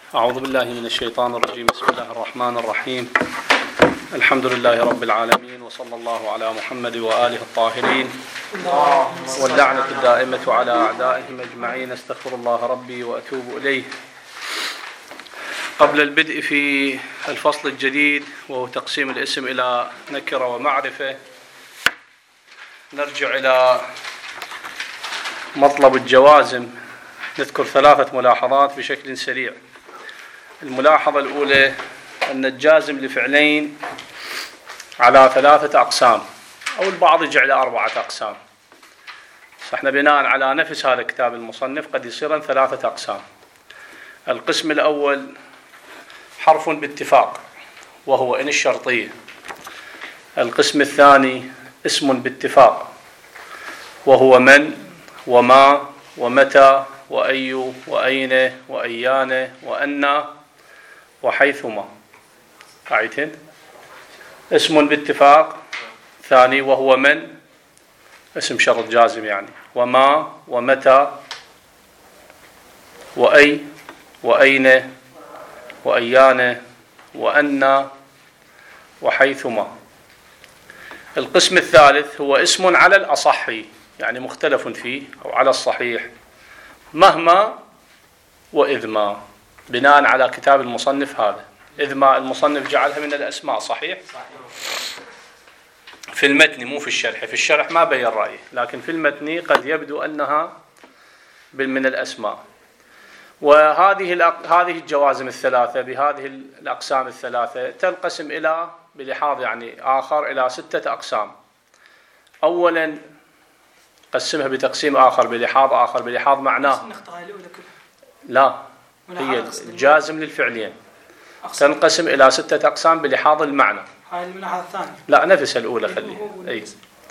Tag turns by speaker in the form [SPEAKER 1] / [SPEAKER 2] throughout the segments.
[SPEAKER 1] أعوذ بالله من الشيطان الرجيم. بسم الله الرحمن الرحيم. الحمد لله رب العالمين، وصلى الله على محمد وآله الطاهرين، واللعنة الدائمة على أعدائهم أجمعين. استغفر الله ربي وأتوب إليه. قبل البدء في الفصل الجديد وهو تقسيم الاسم إلى نكرة ومعرفة، نرجع إلى مطلب الجوازم. نذكر 3 ملاحظات بشكل سريع. الملاحظة الأولى أن الجازم لفعلين على 3 أقسام، أو البعض يجعل 4 أقسام. فإحنا بناء على نفس هذا كتاب المصنف قد يصير 3 أقسام. القسم الأول حرف باتفاق وهو إن الشرطية. القسم الثاني اسم باتفاق وهو من وما ومتى وأي وأين وأيان وأن وحيثما. أعيدهن. اسم باتفاق، ثاني وهو من، اسم شرط جازم يعني، وما ومتى وأي وأين وأيان وأن وحيثما. القسم الثالث هو اسم على الأصح، يعني مختلف فيه، أو على الصحيح، مهما وإذما، بناء على كتاب المصنف هذا. إذما المصنف جعلها من الأسماء، صحيح؟ في المتن مو في الشرح. في الشرح ما بين رأيه، لكن في المتن قد يبدو أنها من الأسماء. وهذه الجوازم الثلاثة بهذه الأقسام الثلاثة تنقسم إلى بلحاظ يعني آخر إلى 6 أقسام. أولا قسمها بتقسيم آخر بلحاظ معناه. لا، هي الجازم للفعلين تنقسم إلى 6 أقسام بلحاظ المعنى.
[SPEAKER 2] هاي الملاحظة الثانية.
[SPEAKER 1] لا، نفس الأولى خليها. أي.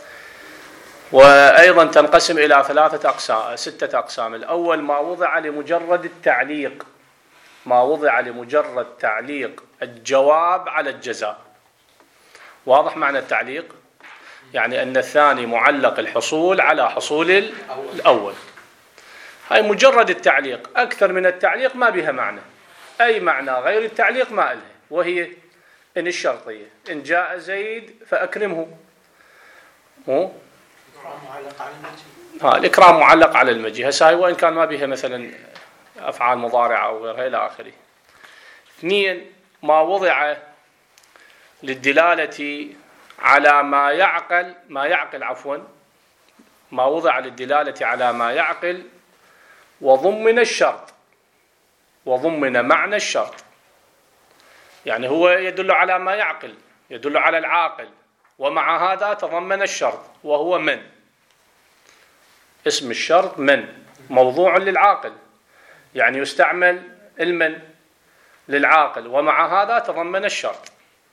[SPEAKER 1] وأيضا تنقسم إلى 6 أقسام. الأول ما وضع لمجرد التعليق، تعليق الجواب على الجزاء. واضح معنى التعليق؟ يعني أن الثاني معلق الحصول على حصول الأول. هاي مجرد التعليق، أكثر من التعليق ما بها معنى. أي معنى غير التعليق ما لها، وهي إن الشرطية. إن جاء زيد فأكرمه. الإكرام معلق على المجيء. هسه وإن كان ما بها مثلا أفعال مضارعة أو غيرها إلى آخره. 2 ما وضع للدلالة على ما يعقل ما وضع للدلالة على ما يعقل وضمن الشرط، وضمن معنى الشرط. يعني هو يدل على ما يعقل، يدل على العاقل، ومع هذا تضمن الشرط وهو من. اسم الشرط من، موضوع للعاقل، يعني يستعمل المن للعاقل، ومع هذا تضمن الشرط.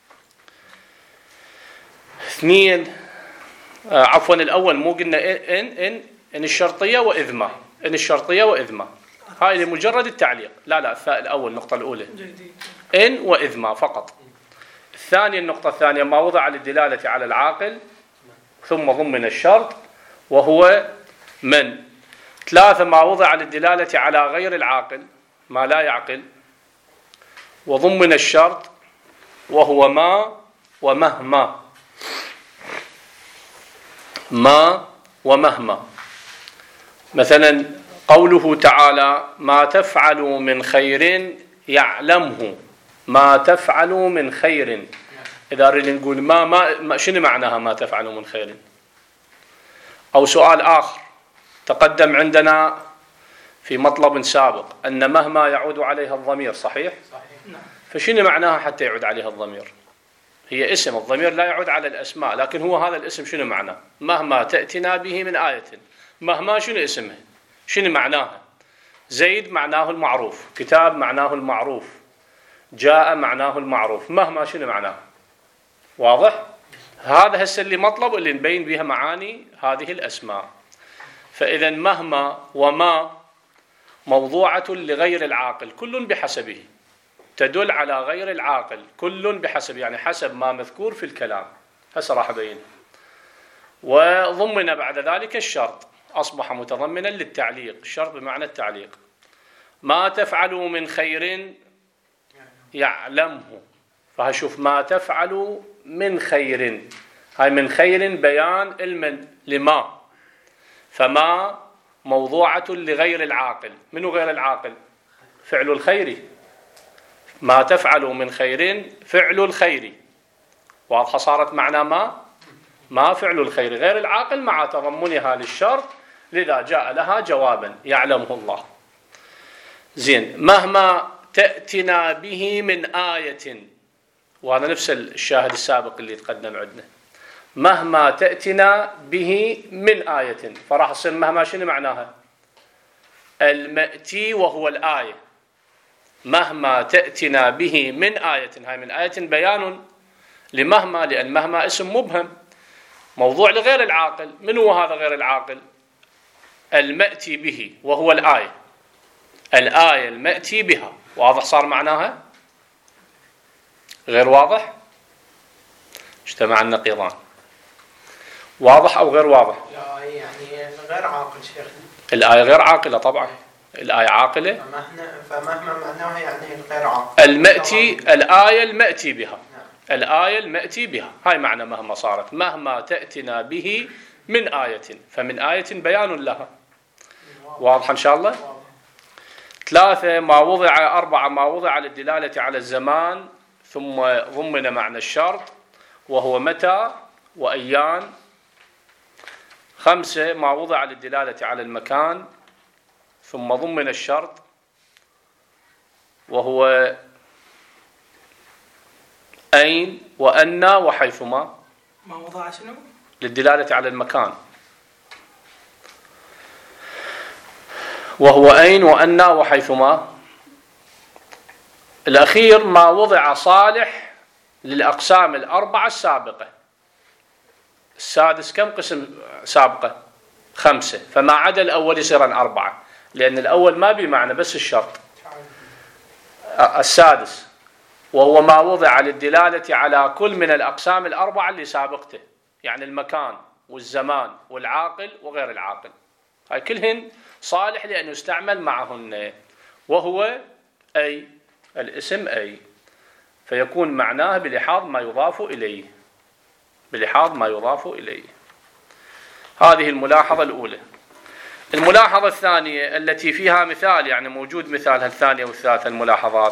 [SPEAKER 1] 2 الأول مو قلنا إن الشرطية وإذما. إن الشرطية وإذما هاي لمجرد التعليق. لا، الأول النقطة الأولى إن وإذما فقط. الثانية النقطة الثانية ما وضع للدلالة على العاقل ثم ضمن الشرط وهو من. 3 ما وضع للدلالة على غير العاقل، ما لا يعقل، وضمن الشرط وهو ما ومهما. ما ومهما. مثلا قوله تعالى ما تفعلوا من خير يعلمه. ما تفعلوا من خير، إذا أريد نقول ما شنو معناها ما تفعلوا من خير؟ أو سؤال آخر تقدم عندنا في مطلب سابق أن مهما يعود عليها الضمير، صحيح؟ فشنو معناها حتى يعود عليها الضمير؟ هي اسم، الضمير لا يعود على الأسماء، لكن هو هذا الاسم شنو معناه؟ مهما تأتنا به من آية. مهما شنو اسمها؟ شنو معناها؟ زيد معناه المعروف، كتاب معناه المعروف، جاء معناه المعروف. مهما شنو معناه؟ واضح؟ هذا هسه اللي مطلب اللي نبين بها معاني هذه الأسماء. فإذا مهما وما موضوعة لغير العاقل كل بحسبه، تدل على غير العاقل كل بحسب، يعني حسب ما مذكور في الكلام. هسه راح أبين. وضمن بعد ذلك الشرط، أصبح متضمنا للتعليق. الشرط بمعنى التعليق. ما تفعلوا من خير يعلمه. فهشوف ما تفعل من خير، هاي من خير بيان المن لما، فما موضوعة لغير العاقل. منو غير العاقل؟ فعل الخير. ما تفعل من خير فعل الخير. واضحة صارت معنى ما فعل الخير غير العاقل مع تضمنها للشرط، لذا جاء لها جوابا يعلمه الله. زين. مهما تأتنا به من آية، وهذا نفس الشاهد السابق اللي تقدم عندنا. مهما تأتنا به من آية، فراح تصير مهما شنو معناها؟ المأتي وهو الآية. مهما تأتنا به من آية، هاي من آية بيان لمهما، لأن مهما اسم مبهم موضوع لغير العاقل. من هو هذا غير العاقل؟ المأتي به وهو الآية. الآية المأتي بها. واضح صار معناها؟ غير واضح؟ اجتمع النقيضان. واضح أو غير واضح؟
[SPEAKER 2] الآية يعني غير عاقل شيخنا. الآية
[SPEAKER 1] غير عاقلة طبعا. الآية عاقلة،
[SPEAKER 2] فمهما معناها يعني غير عاقل.
[SPEAKER 1] المأتي، الآية المأتي بها. الآية المأتي بها، هاي معنى مهما صارت. مهما تأتنا به من آية، فمن آية بيان لها. واضح إن شاء الله؟ 3 ما وضع 4 ما وضع للدلالة على الزمان ثم ضمن معنى الشرط، وهو متى وأيان. 5 ما وضع للدلالة على المكان ثم ضمن الشرط، وهو أين وأن وحيثما.
[SPEAKER 2] ما وضع شنو؟
[SPEAKER 1] للدلالة على المكان، وهو أين وأن وحيثما. الأخير ما وضع صالح للأقسام 4 السابقة. السادس كم قسم سابقة؟ 5. فما عدا الأول يصير 4، لأن الأول ما بمعنى بس الشرط. السادس وهو ما وضع للدلالة على كل من الأقسام 4 اللي سابقته، يعني المكان والزمان والعاقل وغير العاقل. هاي كلهن صالح لأن يستعمل معهن. وهو أي، الاسم أي، فيكون معناه بلحاظ ما يضاف إليه. بلحاظ ما يضاف إليه. هذه الملاحظة الأولى. الملاحظة الثانية التي فيها مثال، يعني موجود مثالها الثانية والثالثة الملاحظات.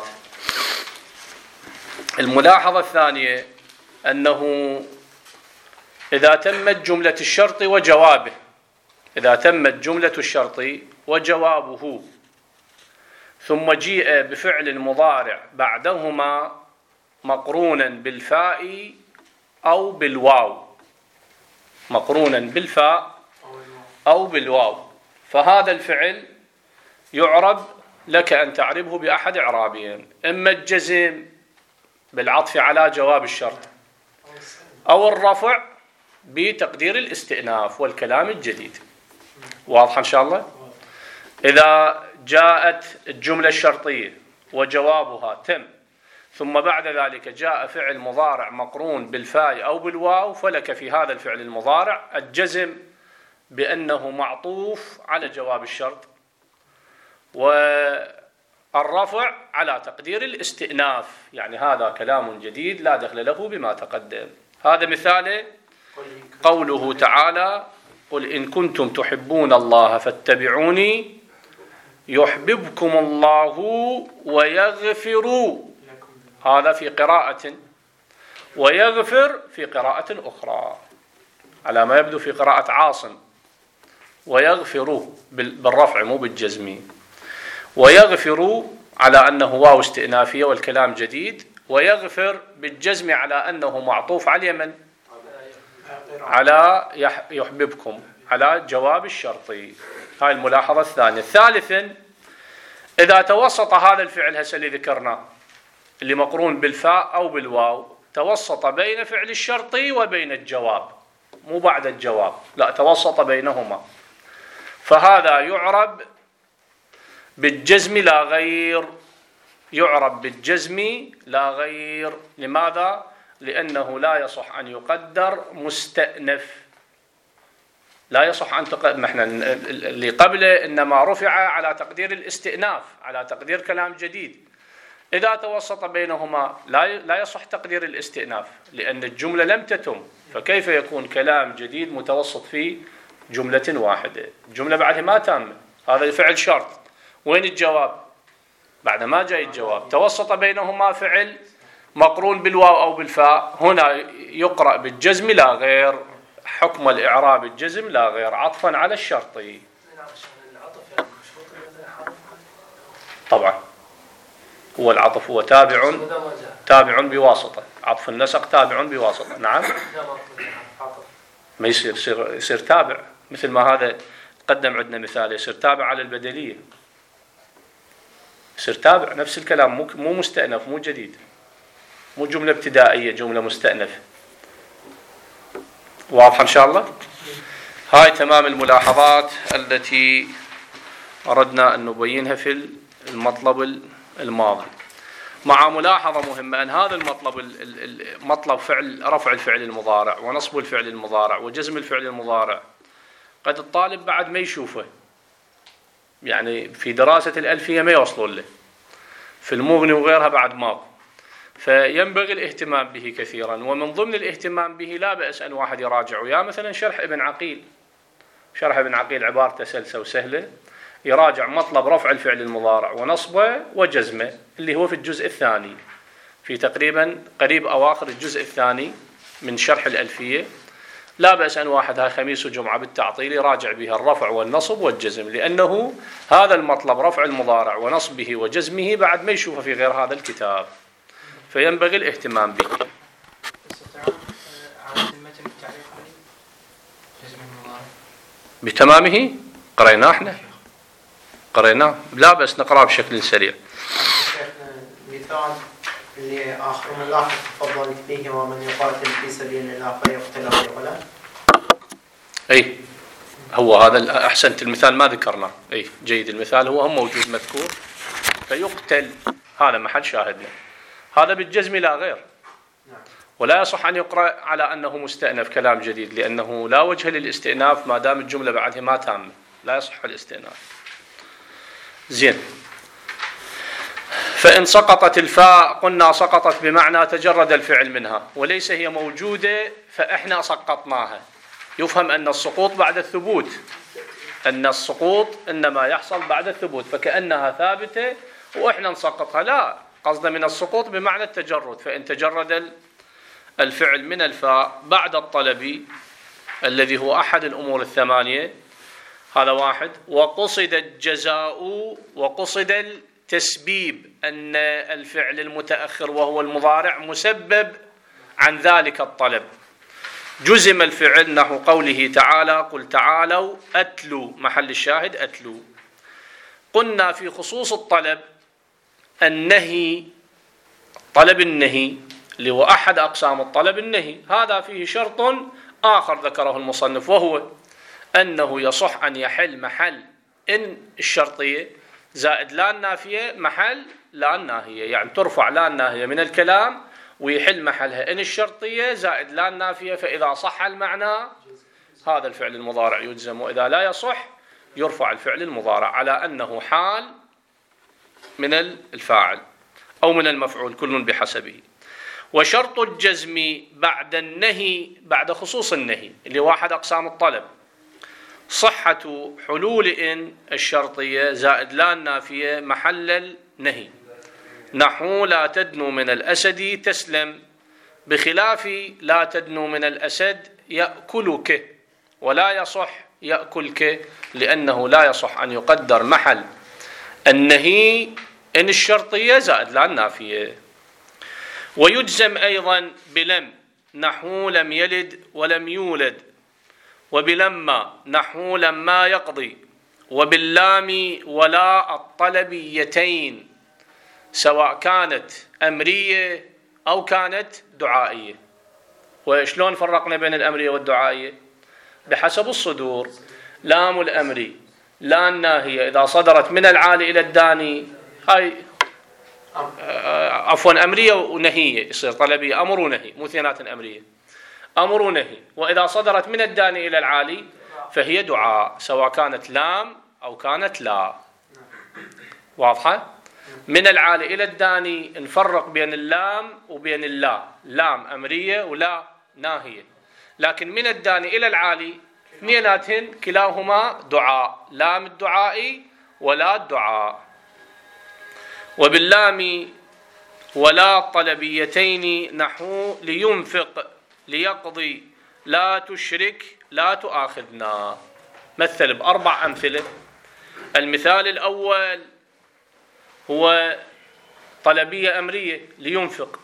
[SPEAKER 1] الملاحظة الثانية أنه إذا تمت جملة الشرط وجوابه، إذا تمت جملة الشرط وجوابه ثم جيء بفعل مضارع بعدهما مقرونا بالفاء أو بالواو، مقرونا بالفاء أو بالواو، فهذا الفعل يعرب لك أن تعربه بأحد إعرابين: إما الجزم بالعطف على جواب الشرط، أو الرفع بتقدير الاستئناف والكلام الجديد. واضح إن شاء الله؟ إذا جاءت الجملة الشرطية وجوابها تم، ثم بعد ذلك جاء فعل مضارع مقرون بالفاء أو بالواو، فلك في هذا الفعل المضارع الجزم بأنه معطوف على جواب الشرط، والرفع على تقدير الاستئناف، يعني هذا كلام جديد لا دخل له بما تقدم. هذا مثال قوله تعالى: قل إن كنتم تحبون الله فاتبعوني يحببكم الله ويغفر. هذا في قراءة، ويغفر في قراءة أخرى على ما يبدو في قراءة عاصم، ويغفر بالرفع مو بالجزم، ويغفر على أنه واو استئنافية والكلام جديد، ويغفر بالجزم على أنه معطوف على اليمن على يحببكم على جواب الشرطي. هاي الملاحظة الثانية. ثالثا، إذا توسط هذا الفعل هسه اللي ذكرناه اللي مقرون بالفاء أو بالواو، توسط بين فعل الشرطي وبين الجواب، مو بعد الجواب، لا، توسط بينهما، فهذا يعرب بالجزم لا غير. يعرب بالجزم لا غير. لماذا؟ لأنه لا يصح أن يقدر مستأنف. لا يصح أن تقدر، احنا اللي قبله إنما رفع على تقدير الاستئناف، على تقدير كلام جديد. إذا توسط بينهما لا يصح تقدير الاستئناف، لأن الجملة لم تتم، فكيف يكون كلام جديد متوسط في جملة واحدة؟ الجملة بعدها ما تامة، هذا الفعل شرط. وين الجواب؟ بعد ما جاء الجواب. توسط بينهما فعل مقرون بالواو أو بالفاء، هنا يقرأ بالجزم لا غير، حكم الإعراب الجزم لا غير، عطفا على الشرطي. طبعا هو العطف هو تابع بواسطة، عطف النسق تابع بواسطة. نعم، ما يصير تابع، مثل ما هذا قدم عندنا مثال، يصير تابع على البدلية، يصير تابع نفس الكلام، مو مستأنف، مو جديد، مو جملة ابتدائية، جملة مستأنفة. واضحة إن شاء الله؟ هاي تمام الملاحظات التي أردنا أن نبينها في المطلب الماضي، مع ملاحظة مهمة أن هذا المطلب مطلب فعل رفع الفعل المضارع ونصب الفعل المضارع وجزم الفعل المضارع، قد الطالب بعد ما يشوفه، يعني في دراسة الألفية ما يوصلون له، في المغني وغيرها بعد ماكو، فينبغي الاهتمام به كثيرا. ومن ضمن الاهتمام به لا بأس أن واحد يراجع وياه مثلا شرح ابن عقيل، شرح ابن عقيل عبارته سلسة وسهلة، يراجع مطلب رفع الفعل المضارع ونصبه وجزمه اللي هو في الجزء الثاني، في تقريبا قريب أواخر الجزء الثاني من شرح الألفية. لا بأس أن واحد هاي خميس وجمعة بالتعطيل يراجع بها الرفع والنصب والجزم، لأنه هذا المطلب رفع المضارع ونصبه وجزمه بعد ما يشوفه في غير هذا الكتاب، فينبغي الاهتمام به. بتمامه قريناه احنا، قريناه، لا بس نقرأ بشكل سريع.
[SPEAKER 2] مثال اللي آخر ملاحظ تفضلت به: ومن يقاتل في سبيل الله فيقتل أو يغلب. أي
[SPEAKER 1] هو هذا أحسنت، المثال ما ذكرناه. أي جيد، المثال هو هم موجود مذكور، فيقتل، هذا محل شاهدنا، هذا بالجزم لا غير، ولا يصح أن يقرأ على أنه مستأنف كلام جديد، لأنه لا وجه للاستئناف ما دام الجملة بعدها ما تامة، لا يصح الاستئناف. زين، فإن سقطت الفاء قلنا سقطت بمعنى تجرد الفعل منها، وليس هي موجودة فإحنا سقطناها. يفهم أن السقوط بعد الثبوت، أن السقوط إنما يحصل بعد الثبوت، فكأنها ثابتة وإحنا نسقطها. لا، قصد من السقوط بمعنى التجرد. فإن تجرد الفعل من الفاء بعد الطلب الذي هو أحد الأمور الثمانية، هذا واحد. وقصد الجزاء وقصد التسبيب، أن الفعل المتأخر وهو المضارع مسبب عن ذلك الطلب. جزم الفعل نحو قوله تعالى: قل تعالوا أتلوا، محل الشاهد أتلوا. قلنا في خصوص الطلب النهي، طلب النهي اللي هو أحد أقسام الطلب النهي، هذا فيه شرط آخر ذكره المصنف، وهو أنه يصح أن يحل محل إن الشرطية زائد لا النافية محل لا الناهية، يعني ترفع لا الناهية من الكلام ويحل محلها إن الشرطية زائد لا النافية، فإذا صح المعنى هذا الفعل المضارع يجزم، وإذا لا يصح يرفع الفعل المضارع على أنه حال من الفاعل أو من المفعول، كل بحسبه. وشرط الجزم بعد النهي، بعد خصوص النهي اللي واحد أقسام الطلب، صحة حلول إن الشرطية زائد لا النافية محل النهي، نحو لا تدنو من الأسد تسلم، بخلاف لا تدنو من الأسد يأكلك، ولا يصح يأكلك لأنه لا يصح أن يقدر محل النهي إن الشرطية زائد لا النافية. ويجزم أيضا بلم، نحو لم يلد ولم يولد، وبلما نحو لما يقضي، وباللام ولا الطلبيتين سواء كانت أمرية أو كانت دعائية. وشلون فرقنا بين الأمرية والدعائية؟ بحسب الصدور. لام الأمري لا الناهية إذا صدرت من العالي إلى الداني، هاي عفوا أمرية ونهية، يصير طلبية، أمر ونهي، مو اثنينات أمرية، أمر ونهي. وإذا صدرت من الداني إلى العالي فهي دعاء، سواء كانت لام أو كانت لا. واضحة؟ من العالي إلى الداني نفرق بين اللام وبين اللا، لام أمرية ولا ناهية. لكن من الداني إلى العالي اثنيناتهن كلاهما دعاء، لام الدعاء ولا الدعاء. وباللام ولا طلبيتين نحو لينفق ليقضي لا تشرك لا تؤاخذنا. مثل بأربع أمثلة. المثال الأول هو طلبية أمرية لينفق.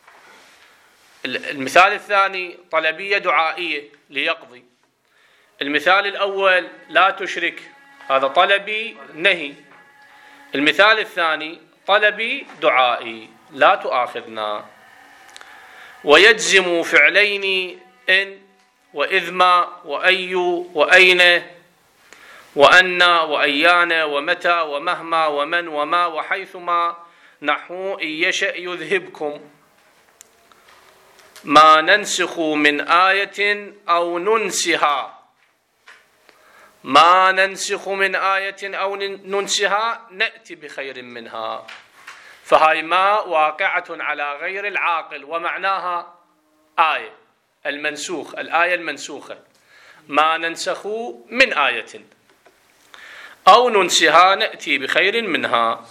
[SPEAKER 1] المثال الثاني طلبية دعائية ليقضي. المثال الأول لا تشرك، هذا طلبي نهي. المثال الثاني طلبي دعائي لا تؤاخذنا. ويجزم فعلين إن وإذما وأي وأين وأن وأيان ومتى ومهما ومن وما وحيثما نحو إن يشأ يذهبكم ما ننسخ من آية أو ننسها. ما ننسخ من آية أو ننسها نأتي بخير منها. فهاي ما واقعة على غير العاقل ومعناها آية المنسوخ، الآية المنسوخة. ما ننسخ من آية أو ننسها نأتي بخير منها.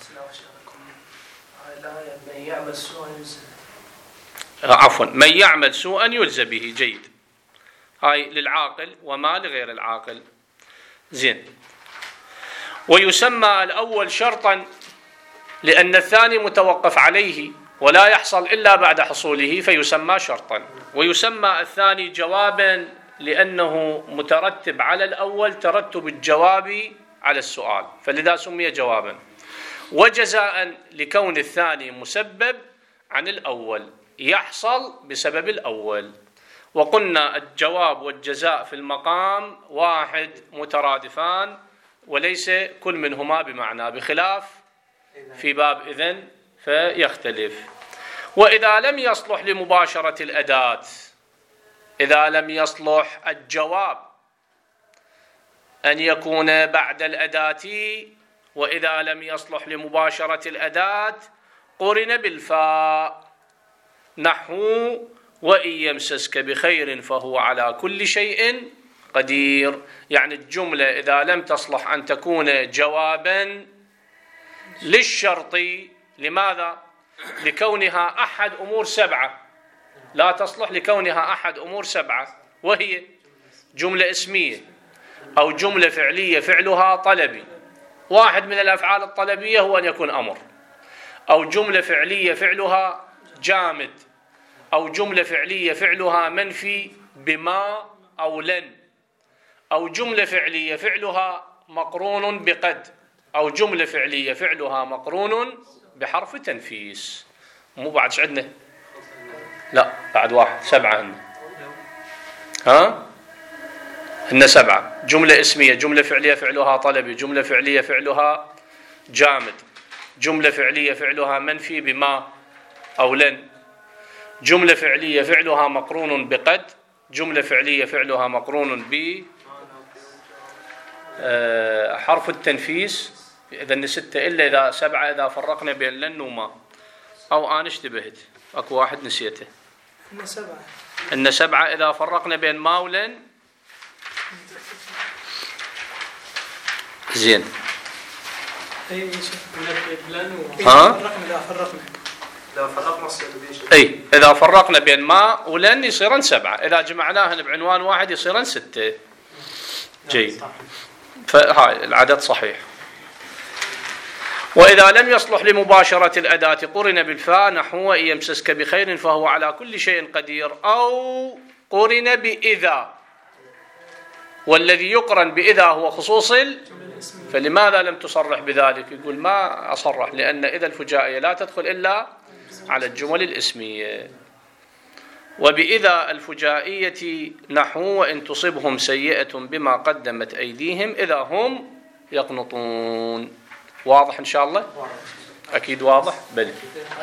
[SPEAKER 1] عفوا من يعمل سوءا يجزى به. جيد. هاي للعاقل وما لغير العاقل. زين. ويسمى الأول شرطا لأن الثاني متوقف عليه ولا يحصل إلا بعد حصوله فيسمى شرطا. ويسمى الثاني جوابا لأنه مترتب على الأول ترتب الجواب على السؤال فلذا سمي جوابا. وجزاء لكون الثاني مسبب عن الأول يحصل بسبب الأول. وقلنا الجواب والجزاء في المقام واحد مترادفان وليس كل منهما بمعنى، بخلاف في باب إذن فيختلف. وإذا لم يصلح لمباشرة الأداة، إذا لم يصلح الجواب أن يكون بعد الأداة، وإذا لم يصلح لمباشرة الأداة قرن بالفاء نحو وإن يمسسك بخير فهو على كل شيء قدير. يعني الجملة إذا لم تصلح أن تكون جوابا للشرط، لماذا؟ لكونها أحد أمور سبعة، لا تصلح لكونها أحد أمور سبعة، وهي جملة اسمية أو جملة فعلية فعلها طلبي، واحد من الأفعال الطلبية هو أن يكون أمر، أو جملة فعلية فعلها جامد، أو جملة فعلية فعلها منفي بما أو لن، أو جملة فعلية فعلها مقرون بقد، أو جملة فعلية فعلها مقرون بحرف تنفيس. مو بعد عندنا؟ لا بعد واحد، سبعة هن. هن سبعة. جملة اسمية، جملة فعلية فعلها طلبي، جملة فعلية فعلها جامد، جملة فعلية فعلها منفي بما أو لن، جملة فعلية فعلها مقرون بقد، جملة فعلية فعلها مقرون بحرف التنفيس. إذا ستة إلا إذا سبعة إذا فرقنا بين لن وما. أو أنا اشتبهت، أكو واحد نسيته. إن سبعة إذا فرقنا بين ما ولن. زين. أي إذا فرقنا بين ما ولن يصيرن سبعة، إذا جمعناهن بعنوان واحد يصيرن ستة. جيد. فهاي العدد صحيح. وإذا لم يصلح لمباشرة الأداة قرن بالفاء نحو إن يمسسك بخير فهو على كل شيء قدير، أو قرن بإذا، والذي يقرن بإذا هو خصوص. فلماذا لم تصرح بذلك؟ يقول ما أصرح لأن إذا الفجائية لا تدخل إلا على الجمل الإسمية. وبإذا الفجائية نحو وإن تصبهم سيئة بما قدمت أيديهم إذا هم يقنطون. واضح إن شاء الله؟ أكيد واضح؟ بل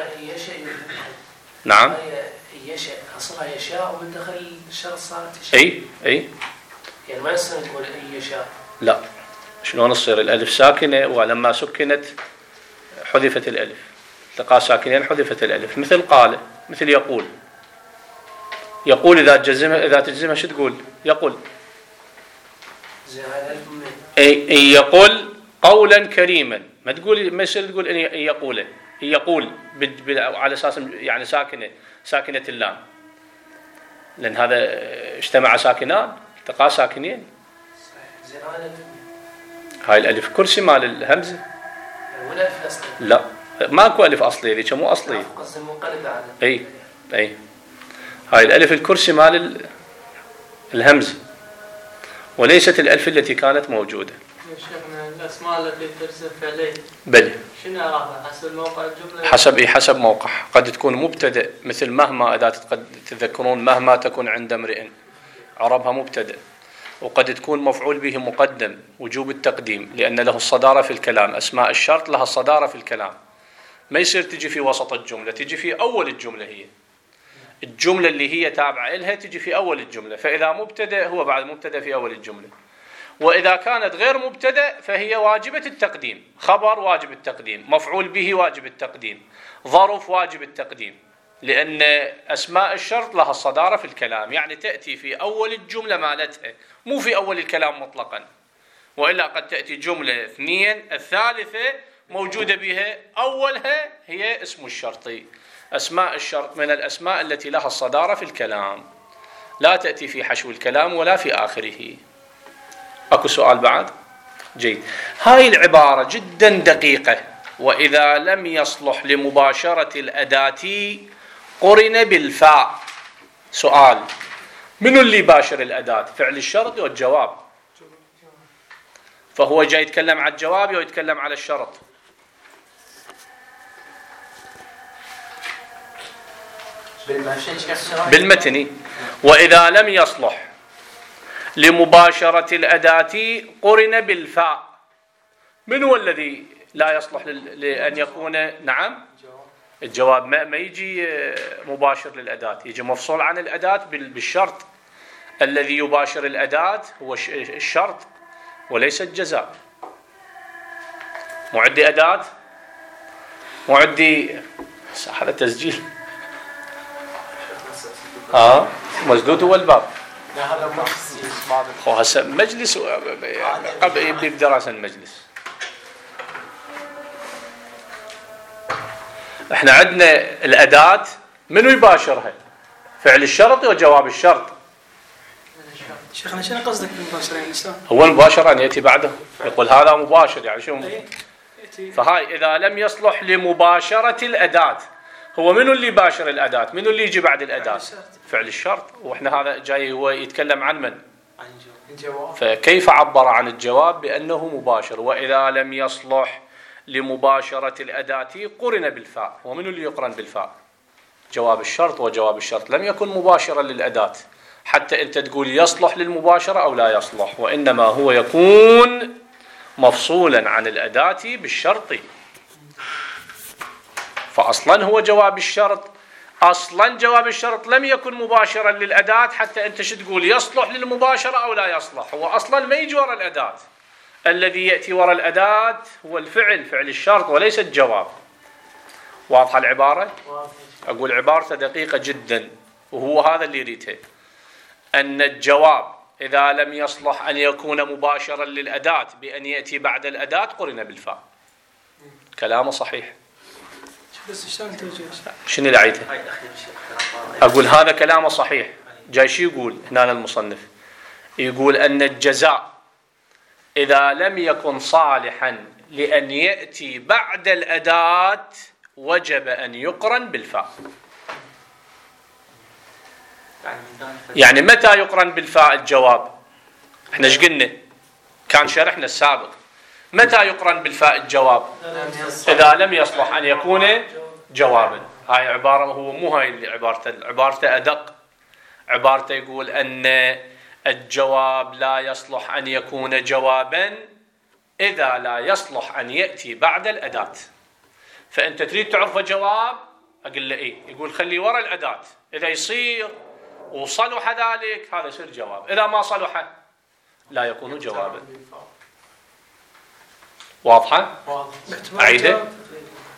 [SPEAKER 1] نعم.
[SPEAKER 3] يشاء أصلها يشاء ومن دخل الشرط صارت
[SPEAKER 1] يشاء. أي
[SPEAKER 3] يعني ما يصير نقول أي يشاء.
[SPEAKER 1] لا، شلون تصير الألف ساكنة ولما سكنت حذفت الألف، التقاء ساكنين حذفت الألف، مثل قال، مثل يقول. يقول إذا تجزمها شو تقول؟ يقول. يقول قولا كريما، ما تقول، ما يصير تقول إن يقوله، يقول على أساس يعني ساكنة اللام، لأن هذا اجتمع ساكنان، التقاء ساكنين. هاي الألف كرسي مال الهمزة. لا ماكو ألف أصلية، ذيك مو أصلية. أي هاي الألف الكرسي مال الهمزة، وليست الألف التي كانت موجودة.
[SPEAKER 4] شيخنا الأسماء التي ترسم فعليه
[SPEAKER 1] بلي
[SPEAKER 4] شنو أعرفها حسب موقع الجملة؟
[SPEAKER 1] حسب موقع. قد تكون مبتدأ مثل مهما، إذا تذكرون مهما تكون عند امرئ عربها مبتدأ، وقد تكون مفعول به مقدم وجوب التقديم لأن له الصدارة في الكلام. أسماء الشرط لها الصدارة في الكلام، ما يصير تجي في وسط الجملة، تجي في أول الجملة. هي الجملة اللي هي تابعة إلها تجي في أول الجملة، فإذا مبتدأ هو بعد مبتدأ في أول الجملة. وإذا كانت غير مبتدأ فهي واجبة التقديم، خبر واجب التقديم، مفعول به واجب التقديم، ظرف واجب التقديم، لأن أسماء الشرط لها الصدارة في الكلام، يعني تأتي في أول الجملة مالتها، مو في أول الكلام مطلقا. وإلا قد تأتي جملة اثنين، الثالثة موجودة بها أولها هي اسم الشرطي. أسماء الشرط من الأسماء التي لها الصدارة في الكلام، لا تأتي في حشو الكلام ولا في آخره. أكو سؤال بعد؟ جيد. هاي العبارة جدا دقيقة، وإذا لم يصلح لمباشرة الأداة قرن بالفاء. سؤال: منو اللي باشر الأداة؟ فعل الشرط والجواب، فهو جاي يتكلم على الجواب ويتكلم على الشرط. بالمتن. وإذا لم يصلح لمباشرة الأداة قرن بالفاء. من هو الذي لا يصلح لأن يكون؟ نعم، الجواب ما يجي مباشر للأداة، يجي مفصول عن الأداة بالشرط. الذي يباشر الأداة هو الشرط وليس الجزاء. معدي أداة، معدي هذا تسجيل مسدود هو الباب. هسه مجلس قبل بدراسة المجلس. احنا عندنا الأداة منو يباشرها؟ فعل الشرط وجواب الشرط.
[SPEAKER 3] شيخنا شنو قصدك بالمباشرين الإسلام؟
[SPEAKER 1] هو المباشر أن يأتي بعده، يقول هذا مباشر، يعني شو؟ فهاي إذا لم يصلح لمباشرة الأداة، هو منو اللي يباشر الأداة؟ منو اللي يجي بعد الأداة؟ فعل الشرط. وإحنا هذا جاي هو يتكلم عن من؟
[SPEAKER 4] عن الجواب.
[SPEAKER 1] فكيف عبر عن الجواب بأنه مباشر؟ وإذا لم يصلح لمباشرة الأداة قرن بالفاء. ومنو اللي يقرن بالفاء؟ جواب الشرط، وجواب الشرط لم يكن مباشرا للأداة حتى أنت تقول يصلح للمباشرة أو لا يصلح، وإنما هو يكون مفصولا عن الأداة بالشرط. فأصلا هو جواب الشرط، أصلا جواب الشرط لم يكن مباشرا للأداة حتى أنت شو تقول يصلح للمباشرة أو لا يصلح. هو أصلا ما يجي وراء الأداة، الذي يأتي وراء الأداة هو الفعل، فعل الشرط، وليس الجواب. واضحة العبارة؟ أقول عبارته دقيقة جدا، وهو هذا اللي يريده، أن الجواب إذا لم يصلح أن يكون مباشرا للأداة بأن يأتي بعد الأداة قرن بالفاء. كلامه صحيح. شنو اللي عيته؟ أقول هذا كلامه صحيح. جاي شو يقول هنا المصنف؟ يقول أن الجزاء إذا لم يكن صالحا لأن يأتي بعد الأداة وجب أن يقرن بالفاء. يعني متى يقرن بالفاء الجواب؟ احنا ايش قلنا؟ كان شرحنا السابق. متى يقرن بالفاء الجواب؟ إذا لم يصلح أن يكون جوابا. هاي عبارة، هو مو هاي اللي عبارته أدق. عبارته يقول أن الجواب لا يصلح أن يكون جوابا إذا لا يصلح أن يأتي بعد الأداة. فأنت تريد تعرف جواب، أقول له إيه؟ يقول خلي وراء الأداة، إذا يصير وصلح ذلك هذا يصير جواب، إذا ما صلح لا يكون جوابا. واضحة؟ أعيده؟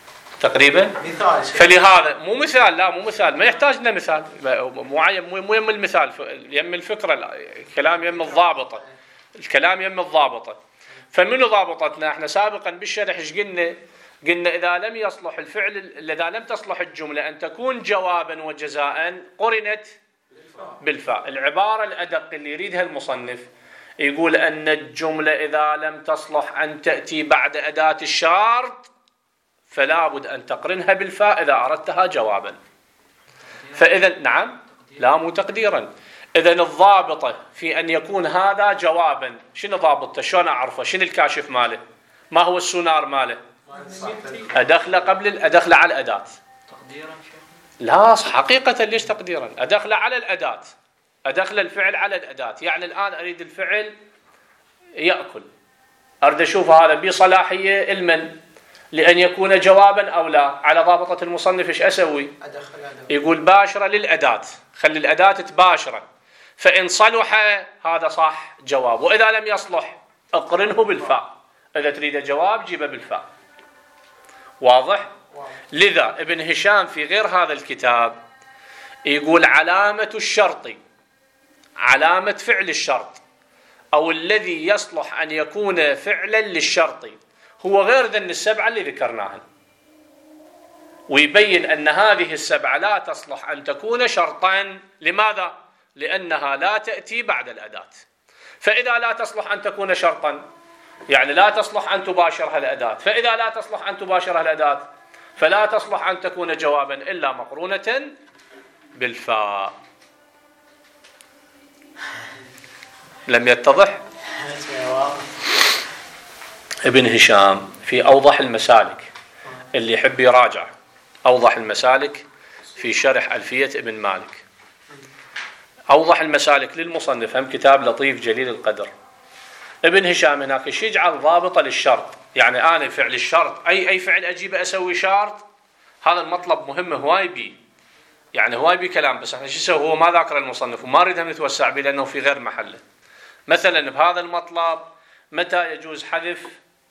[SPEAKER 1] تقريبا.
[SPEAKER 2] مثال
[SPEAKER 1] فلهذا مو مثال، لا مو مثال، ما يحتاج لنا مثال معين، مو يم المثال، يم الفكرة، الكلام يم الضابطة، الكلام يم الضابطة. فمنو ضابطتنا احنا سابقا بالشرح؟ ايش قلنا؟ قلنا إذا لم يصلح الفعل، إذا لم تصلح الجملة أن تكون جوابا وجزاء قرنت بالفاء. العبارة الأدق اللي يريدها المصنف يقول أن الجملة إذا لم تصلح أن تأتي بعد أداة الشرط فلا بد أن تقرنها بالفاء إذا أردتها جوابا. فإذا نعم، لا مو تقديرا. إذا الضابطة في أن يكون هذا جوابا، شنو ضابطته؟ شلون أعرفه؟ شنو الكاشف ماله؟ ما هو السونار ماله؟ أدخله قبل أدخله على الأداة.
[SPEAKER 4] تقديرا
[SPEAKER 1] لا حقيقة ليش تقديرا؟ أدخله على الأداة، أدخل الفعل على الأداة. يعني الآن أريد الفعل يأكل، أريد أشوف هذا بصلاحية المن لأن يكون جوابا أو لا. على ضابطة المصنف إيش أسوي؟ يقول باشرة للأداة، خلي الأداة تباشرة، فإن صلح هذا صح جواب، وإذا لم يصلح اقرنه بالفاء. إذا تريد جواب جيبه بالفاء. واضح؟ لذا ابن هشام في غير هذا الكتاب يقول علامة الشرط، علامة فعل الشرط أو الذي يصلح أن يكون فعلا للشرط هو غير ذن السبعة اللي ذكرناها، ويبين أن هذه السبعة لا تصلح أن تكون شرطا. لماذا؟ لأنها لا تأتي بعد الأداة. فإذا لا تصلح أن تكون شرطا يعني لا تصلح أن تباشرها الأداة، فإذا لا تصلح أن تباشرها الأداة فلا تصلح أن تكون جوابا إلا مقرونة بالفاء. لم يتضح؟ ابن هشام في أوضح المسالك، اللي يحب يراجع أوضح المسالك في شرح ألفية ابن مالك. أوضح المسالك للمصنف، هم كتاب لطيف جليل القدر. ابن هشام هناك ايش يجعل ضابطة للشرط؟ يعني أنا فعل الشرط أي فعل أجيب أسوي شرط، هذا المطلب مهم هواي بي، يعني هواي بي كلام، بس احنا شو نسوي؟ هو ما ذاكر المصنف وما نريد نتوسع به لأنه في غير محله. مثلا بهذا المطلب متى يجوز حذف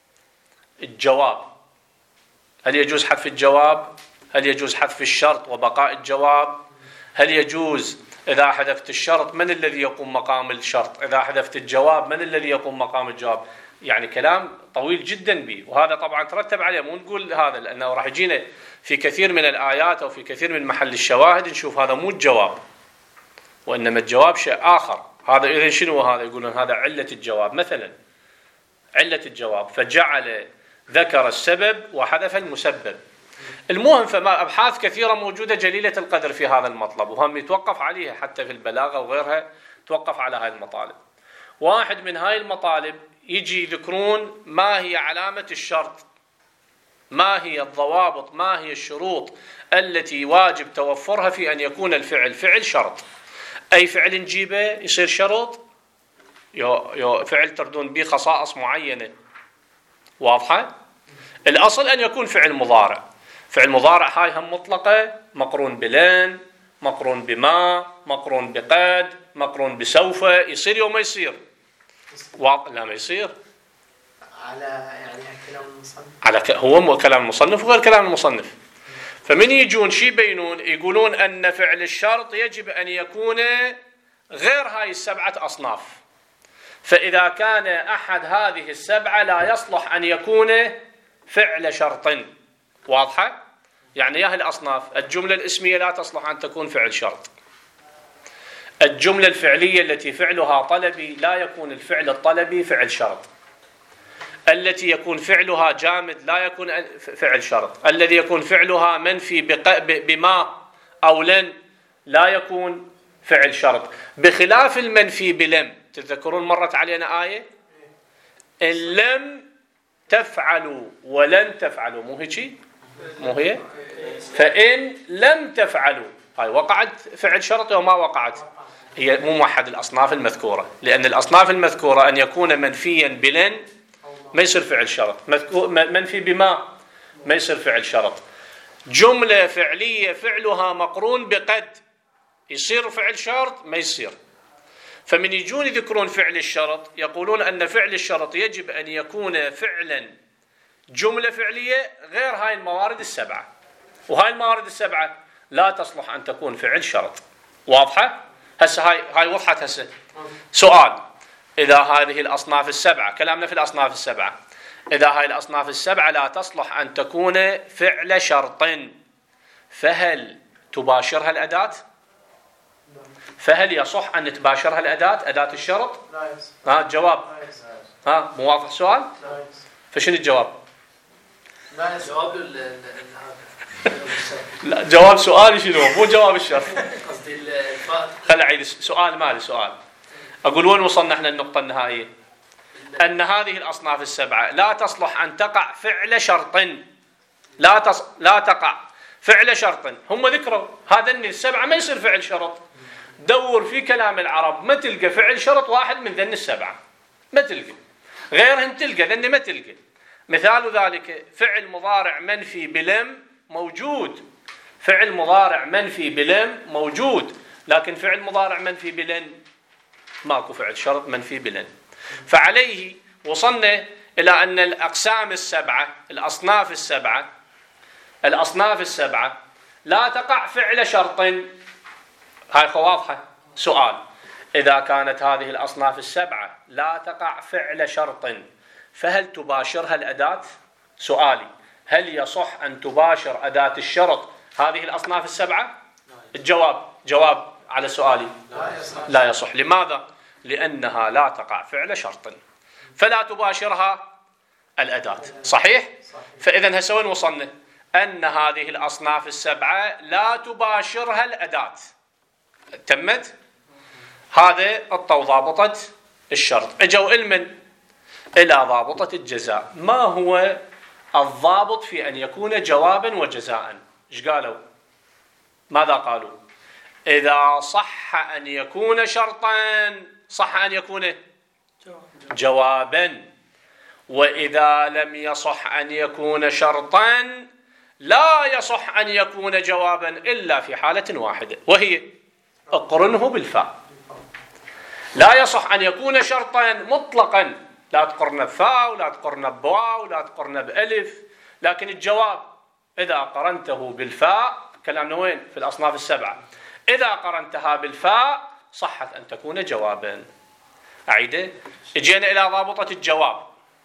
[SPEAKER 1] الجواب؟ هل يجوز حذف الجواب؟ هل يجوز حذف الشرط وبقاء الجواب؟ هل يجوز إذا حذفت الشرط من الذي يقوم مقام الشرط؟ إذا حذفت الجواب من الذي يقوم مقام الجواب؟ يعني كلام طويل جدا به، وهذا طبعا ترتب عليه، مو نقول هذا لأنه راح يجينا في كثير من الآيات أو في كثير من محل الشواهد نشوف هذا مو الجواب، وإنما الجواب شيء آخر. هذا إذن شنو هذا؟ يقولون هذا علة الجواب، مثلا علة الجواب، فجعل ذكر السبب وحذف المسبب. المهم فما أبحاث كثيرة موجودة جليلة القدر في هذا المطلب، وهم يتوقف عليها حتى في البلاغة وغيرها، توقف على هاي المطالب. واحد من هاي المطالب يجي يذكرون ما هي علامة الشرط، ما هي الضوابط، ما هي الشروط التي واجب توفرها في أن يكون الفعل فعل شرط. أي فعل نجيبه يصير شرط، فعل تردون به خصائص معينة واضحة. الأصل أن يكون فعل مضارع، فعل مضارع هاي هم مطلقة، مقرون بلن، مقرون بما، مقرون بقد، مقرون بسوف. يصير يوم ما يصير؟ لا ما يصير.
[SPEAKER 2] على يعني كلام المصنف،
[SPEAKER 1] على هو كلام المصنف وغير كلام المصنف. فمن يجون شي بينون يقولون أن فعل الشرط يجب أن يكون غير هاي السبعة أصناف. فإذا كان أحد هذه السبعة لا يصلح أن يكون فعل شرط. واضحة؟ يعني يا الأصناف: الجملة الاسمية لا تصلح أن تكون فعل شرط. الجملة الفعلية التي فعلها طلبي لا يكون الفعل الطلبي فعل شرط. التي يكون فعلها جامد لا يكون فعل شرط. الذي يكون فعلها منفي بما أو لن لا يكون فعل شرط، بخلاف المنفي بلم. تذكرون مرت علينا آية إن لم تفعلوا ولن تفعلوا، مو هيك؟ مو هي؟ فإن لم تفعلوا هاي وقعت فعل شرط وما وقعت، هي مو موحد الأصناف المذكورة، لأن الأصناف المذكورة أن يكون منفيا بلن ما يصير فعل شرط، منفي بما ما يصير فعل شرط. جملة فعلية فعلها مقرون بقد يصير فعل شرط؟ ما يصير. فمن يجون يذكرون فعل الشرط يقولون أن فعل الشرط يجب أن يكون فعلا جملة فعلية غير هاي الموارد السبعة، وهاي الموارد السبعة لا تصلح أن تكون فعل شرط. واضحة؟ هسه هاي وضحت. هسه سؤال: إذا هذه الأصناف السبعة، كلامنا في الأصناف السبعة، إذا هاي الأصناف السبعة لا تصلح أن تكون فعل شرط، فهل تباشرها الأداة؟ فهل يصح أن تباشرها الأداة، أداة الشرط؟
[SPEAKER 2] لا يصح.
[SPEAKER 1] الجواب مو واضح السؤال؟
[SPEAKER 2] لا يصح.
[SPEAKER 1] فشنو الجواب؟
[SPEAKER 2] لا يصح.
[SPEAKER 3] جواب
[SPEAKER 1] لا، جواب سؤالي شنو؟ مو جواب الشرط.
[SPEAKER 3] قصدي الفاء.
[SPEAKER 1] خل أعيد سؤال مالي. سؤال أقول وين وصلنا احنا النقطة النهائية؟ أن هذه الأصناف السبعة لا تصلح أن تقع فعل شرط، لا تقع فعل شرط. هم ذكروا هذين السبعة ما يصير فعل شرط. دور في كلام العرب ما تلقى فعل شرط واحد من ذن السبعة، ما تلقى. غيرهم تلقى، ذن ما تلقى. مثال ذلك فعل مضارع منفي بلم موجود، فعل مضارع منفي بلم موجود، لكن فعل مضارع منفي بلن ماكو فعل شرط منفي بلن. فعليه وصلنا إلى أن الأقسام السبعة، الأصناف السبعة لا تقع فعل شرط. هاي واضحة. سؤال: إذا كانت هذه الأصناف السبعة لا تقع فعل شرط، فهل تباشرها الأداة؟ سؤالي: هل يصح أن تباشر أداة الشرط هذه الأصناف السبعة؟ جواب على سؤالي: لا يصح. لماذا؟ لأنها لا تقع فعل شرط، فلا تباشرها الأداة. صحيح؟ فإذا هسه وين وصلنا؟ أن هذه الأصناف السبعة لا تباشرها الأداة. تمت؟ هذا ضابطة الشرط. اجوا إلى ضابطة الجزاء. ما هو الضابط في أن يكون جوابا وجزاء؟ ايش قالوا؟ ماذا قالوا؟ إذا صح أن يكون شرطا صح أن يكون جوابا، وإذا لم يصح أن يكون شرطا لا يصح أن يكون جوابا إلا في حالة واحدة، وهي اقرنه بالفاء. لا يصح أن يكون شرطا مطلقا، لا تقرن بفاء ولا تقرن بواو ولا تقرن بألف، لكن الجواب إذا قرنته بالفاء، كلامنا وين؟ في الأصناف السبعة، إذا قرنتها بالفاء صحت أن تكون جوابا. أعيده. اجينا إلى ضابطة الجواب.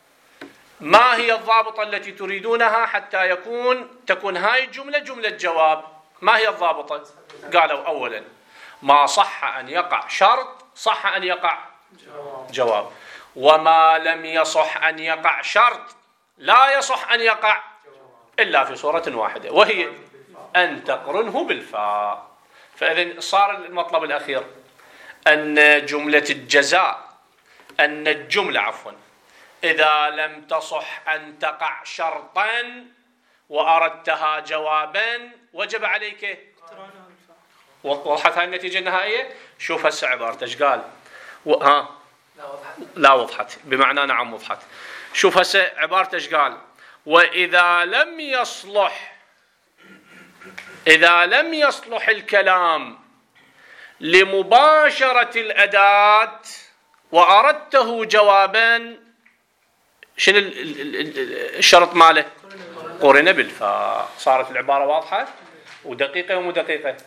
[SPEAKER 1] ما هي الضابطة التي تريدونها حتى تكون هاي الجملة جملة جواب؟ ما هي الضابطة؟ قالوا أولا: ما صح أن يقع شرط صح أن يقع جواب، وما لم يصح أن يقع شرط لا يصح أن يقع إلا في صورة واحدة، وهي أن تقرنه بالفاء. فإذن صار المطلب الأخير أن جملة الجزاء، أن الجملة إذا لم تصح أن تقع شرطا وأردتها جوابا وجب عليك. وضحت هاي النتيجة النهائية؟ شوف هسه عبارته ايش قال. لا وضحت، بمعنى نعم وضحت. شوف هسه عبارته ايش قال: وإذا لم يصلح الكلام لمباشرة الأداة وأردته جوابا، شنو الشرط ماله؟ قرن بالفاء. صارت العبارة واضحة ودقيقة ومو دقيقة؟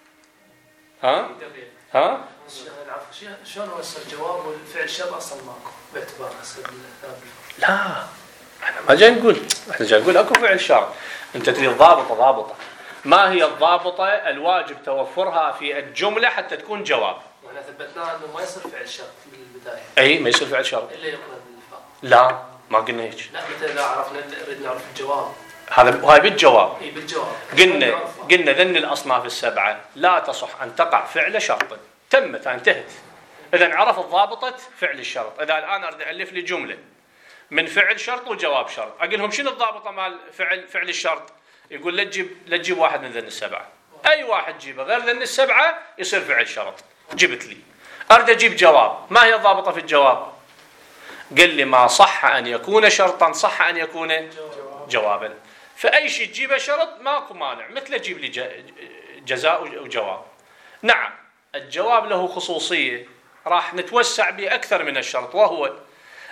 [SPEAKER 3] شلون وصل الجواب والفعل شرط اصلا ماكو باعتبار
[SPEAKER 1] لا، احنا ما جاي نقول، احنا جاي نقول اكو فعل شرط. انت تريد ضابطة. ما هي الضابطة الواجب توفرها في الجملة حتى تكون جواب؟
[SPEAKER 3] واحنا ثبتنا انه ما يصير فعل شرط من البداية.
[SPEAKER 1] اي ما يصير فعل شرط
[SPEAKER 3] الا يقرن بالفاء.
[SPEAKER 1] لا، ما قلنا هيك.
[SPEAKER 3] لا، متى لا عرفنا نريد نعرف الجواب.
[SPEAKER 1] هاي بالجواب.
[SPEAKER 3] اي بالجواب.
[SPEAKER 1] قلنا ذن الأصناف السبعة لا تصح أن تقع فعل شرط. تمت، انتهت. إذا عرفت ضابطة فعل الشرط. إذا الآن أريد ألف لي جملة من فعل شرط وجواب شرط، أقول لهم شنو الضابطة مال فعل الشرط؟ يقول لا تجيب واحد من ذن السبعة، أي واحد جيبه غير ذن السبعة يصير فعل شرط. جبت لي، أريد أجيب جواب، ما هي الضابطة في الجواب؟ قل لي ما صح أن يكون شرطا صح أن يكون جوابا. فأي شيء تجيبه شرط ماكو مانع، مثل أجيب لي جزاء وجواب. نعم، الجواب له خصوصية راح نتوسع به أكثر من الشرط، وهو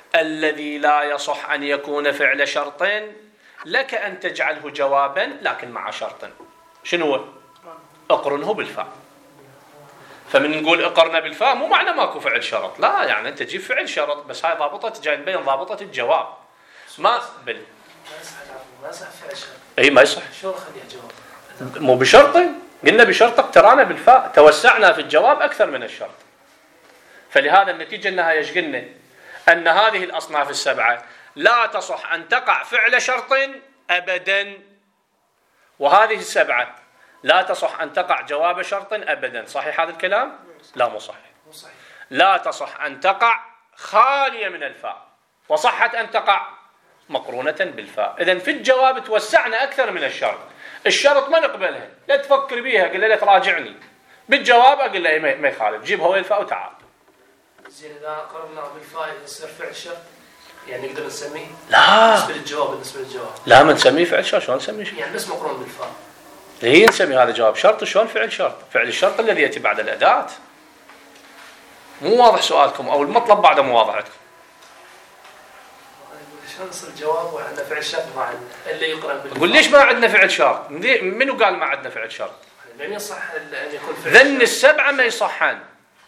[SPEAKER 1] الذي لا يصح أن يكون فعل شرط لك أن تجعله جوابا لكن مع شرط. شنو هو؟ اقرنه بالفاء. فمن نقول اقرنا بالفاء مو معنى ماكو فعل شرط، لا، يعني أنت تجيب فعل شرط بس هاي ضابطة جاي بين ضابطة الجواب. ما
[SPEAKER 3] يصح فعل شرط.
[SPEAKER 1] اي ما يصح.
[SPEAKER 3] شلون اخليها جواب؟
[SPEAKER 1] مو بشرط، قلنا بشرط اقترانا بالفاء، توسعنا في الجواب أكثر من الشرط. فلهذا النتيجة أنها ايش قلنا؟ أن هذه الأصناف السبعة لا تصح أن تقع فعل شرط أبدا، وهذه السبعة لا تصح أن تقع جواب شرط أبدا. صحيح هذا الكلام؟ لا مو صحيح. لا تصح أن تقع خالية من الفاء، وصحت أن تقع مقرونة بالفاء. إذن في الجواب توسعنا أكثر من الشرط. الشرط ما نقبلها، لا تفكر بيها، قل لا تراجعني. بالجواب أقول له ما يخالف، جيب هو الفاء وتعال.
[SPEAKER 3] زين إذا قررنا بالفاء يصير فعل شرط، يعني نقدر نسميه؟
[SPEAKER 1] لا
[SPEAKER 3] بالنسبة للجواب
[SPEAKER 1] لا، ما نسميه فعل شرط. شلون نسميه؟
[SPEAKER 3] يعني بس مقرون بالفاء.
[SPEAKER 1] هي نسمي هذا جواب شرط. شلون فعل شرط؟ فعل الشرط الذي يأتي بعد الأداة. مو واضح سؤالكم أو المطلب بعد مو واضح عندكم؟
[SPEAKER 3] شلون يصير جواب وعندنا فعل شرط مع اللي يقرن بالفاء؟
[SPEAKER 1] أقول ليش ما عندنا فعل شرط؟ منو قال ما عندنا فعل شرط؟
[SPEAKER 3] لم يصح أن يكون فعل
[SPEAKER 1] ذن السبعة ما يصحن.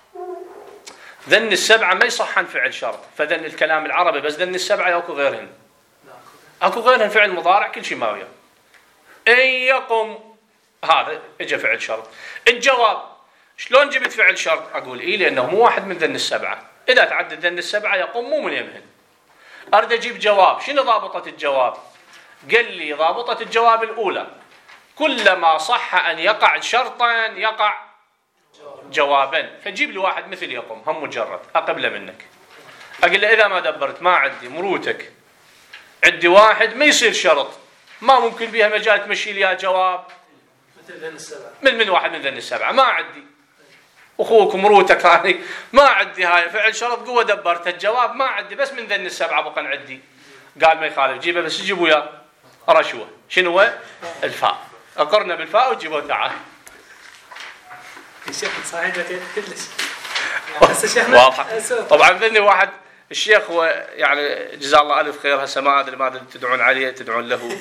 [SPEAKER 1] ذن السبعة ما يصحن فعل شرط. فذن الكلام العربي بس ذن السبعة أكو غيرهن. أكو غيرهن فعل مضارع كل شيء ما وياه. إن يقم هذا اجى فعل شرط. الجواب شلون جبت فعل شرط؟ أقول إيه لأنه مو واحد من ذن السبعة. إذا تعدد ذن السبعة يقوم مو من يمهن. أريد أجيب جواب. شنو ضابطة الجواب؟ قال لي ضابطة الجواب الأولى كلما صح أن يقع شرطا يقع جوابا. فجيب لي واحد مثل يقوم هم مجرد أقبله منك. أقول له إذا ما دبرت ما عندي مروتك عندي واحد ما يصير شرط، ما ممكن بيها مجال تمشي لي جواب
[SPEAKER 3] مثل ذن السبعة
[SPEAKER 1] من واحد من ذن السبعة. ما عندي أخوك مروتك هذه ما عندي هاي فعل شرط قوة دبرت الجواب ما عندي بس من ذن السبعة بقى عندي. قال ما يخالف جيبه بس جيبوا يا رشوة. شنو هو؟ الفاء. أقرنا بالفاء وجيبوا تعال.
[SPEAKER 3] الشيخ صحيح كلش
[SPEAKER 1] واضح. طبعا ذني واحد الشيخ هو يعني جزاه الله ألف خير. هسه ما أدري ماذا تدعون عليه تدعون له.